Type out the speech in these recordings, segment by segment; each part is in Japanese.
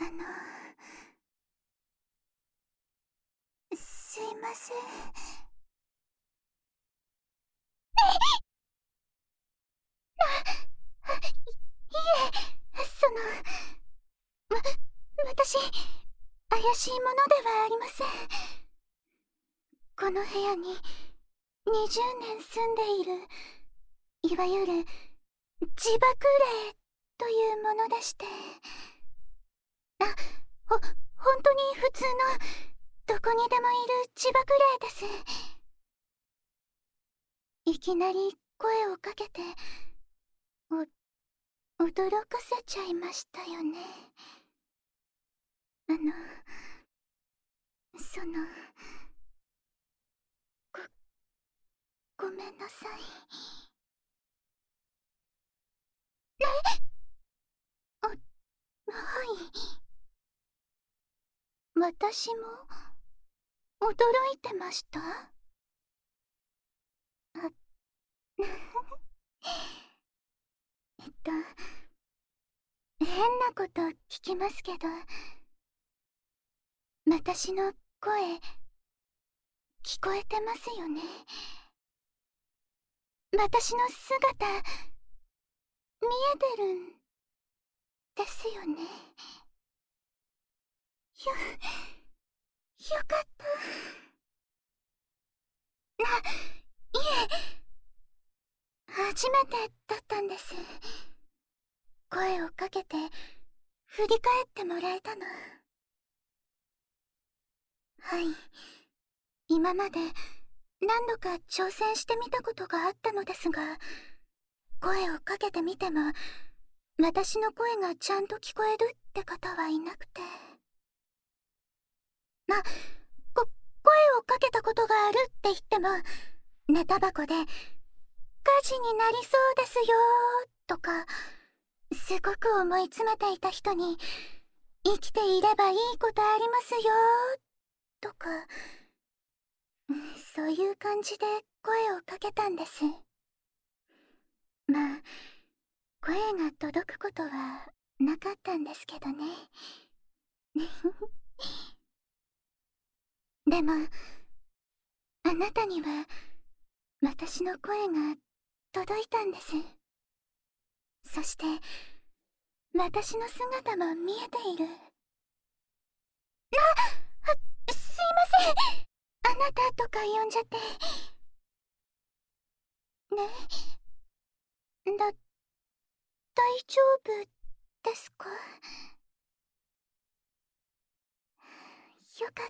すいません。わ、私、怪しいものではありません。この部屋に20年住んでいる、いわゆる自爆霊というものでして。本当に普通のどこにでもいる自爆霊です。いきなり声をかけて驚かせちゃいましたよね。ごめんなさい。はい。私も驚いてました。変なこと聞きますけど、私の声聞こえてますよね。私の姿見えてるんですよね。よかった。いえ、初めてだったんです。声をかけて振り返ってもらえたの。はい、今まで何度か挑戦してみたことがあったのですが、声をかけてみても私の声がちゃんと聞こえるって方はいなくて。声をかけたことがあるって言っても、寝タバコで火事になりそうですよとか、すごく思い詰めていた人に生きていればいいことありますよとか、そういう感じで声をかけたんです。まあ、声が届くことはなかったんですけどね。でも、あなたには私の声が届いたんです。そして私の姿も見えている。すいません、あなたとか呼んじゃって。ね、大丈夫ですか？よかった。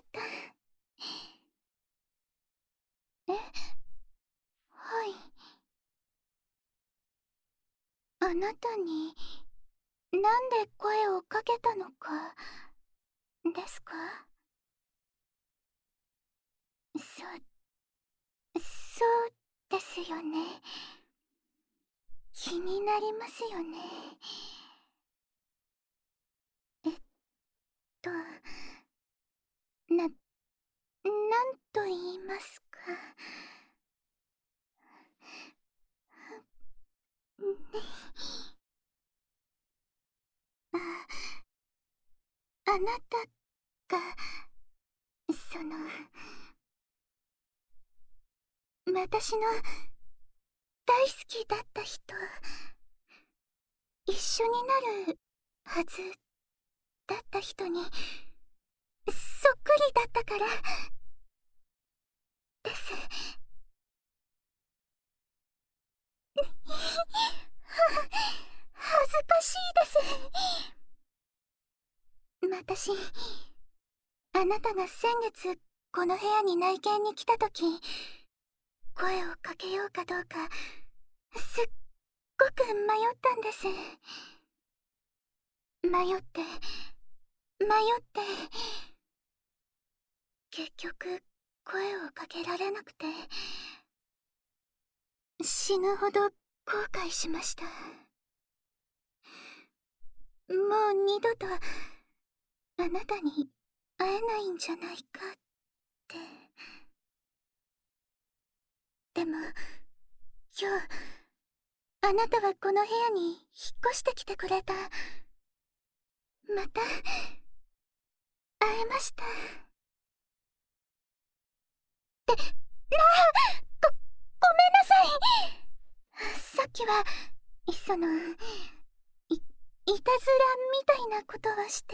はい。あなたになんで声をかけたのかですか？そうですよね。気になりますよね。えっと、なんと言いますか。あなたが、私の大好きだった人、一緒になるはずだった人にそっくりだったからです。恥ずかしいです。私、あなたが先月この部屋に内見に来た時、声をかけようかどうかすっごく迷ったんです。迷って結局声をかけられなくて、死ぬほど後悔しました。もう二度とあなたに会えないんじゃないかって。でも今日、あなたはこの部屋に引っ越してきてくれた。また会えました。ごめんなさい。さっきは、その、いたずらみたいなことはして、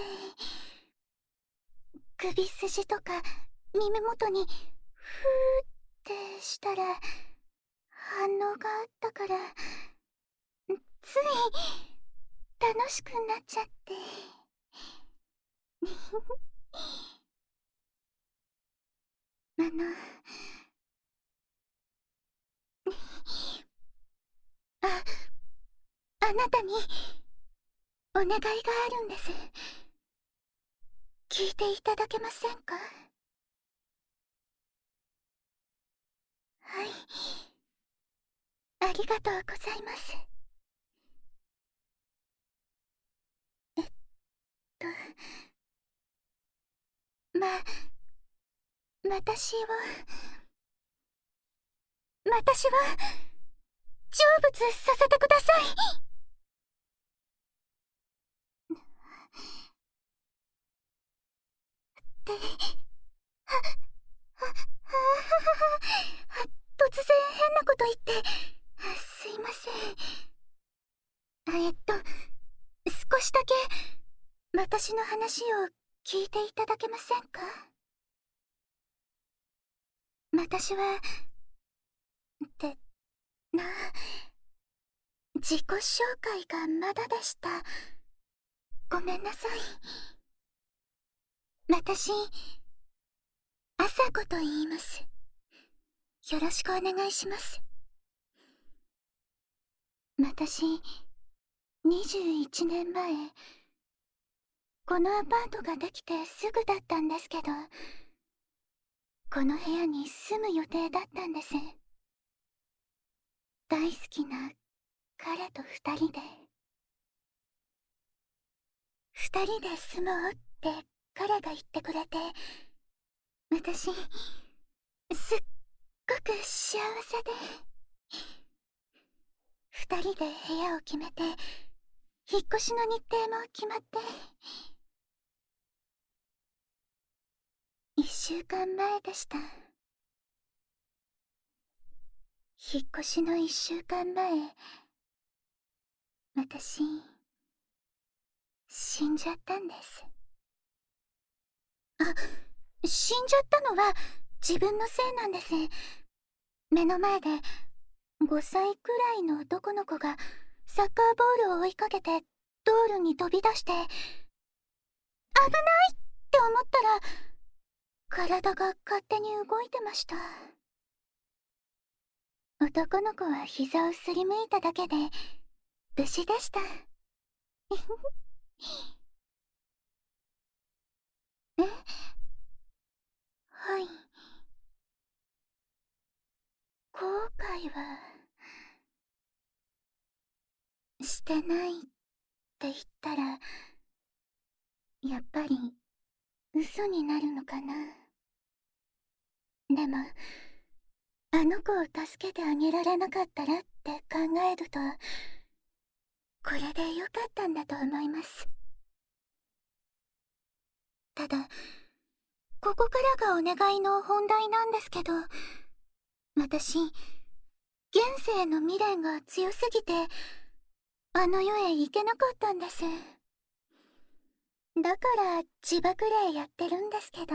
首筋とか耳元に、ふーってしたら、反応があったから、つい、楽しくなっちゃって。あの、あ、あなたに、お願いがあるんです。聞いていただけませんか？はい。ありがとうございます。と、私を、成仏させてください。で、突然変なこと言って、すいません。少しだけ、私の話を聞いていただけませんか？私は、ってな、自己紹介がまだでした。ごめんなさい。私、あさこと言います。よろしくお願いします。私、21年前、このアパートができてすぐだったんですけど、この部屋に住む予定だったんです。大好きな彼と二人で。二人で住もうって彼が言ってくれて、私、すっごく幸せで。二人で部屋を決めて、引っ越しの日程も決まって、1週間前でした。引っ越しの1週間前、私、死んじゃったんです。死んじゃったのは自分のせいなんです。目の前で5歳くらいの男の子がサッカーボールを追いかけて道路に飛び出して、危ないって思ったら体が勝手に動いてました。男の子は膝をすりむいただけで無事でした。え、はい。後悔はしてないって言ったら、やっぱり嘘になるのかな。でも、あの子を助けてあげられなかったらって考えると、これでよかったんだと思います。ただ、ここからがお願いの本題なんですけど、私、現世の未練が強すぎて、あの世へ行けなかったんです。だから自爆霊やってるんですけど。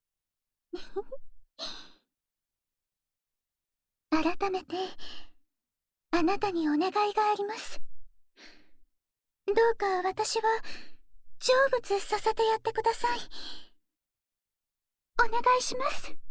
改めて、あなたにお願いがあります。どうか私を成仏させてやってください。お願いします。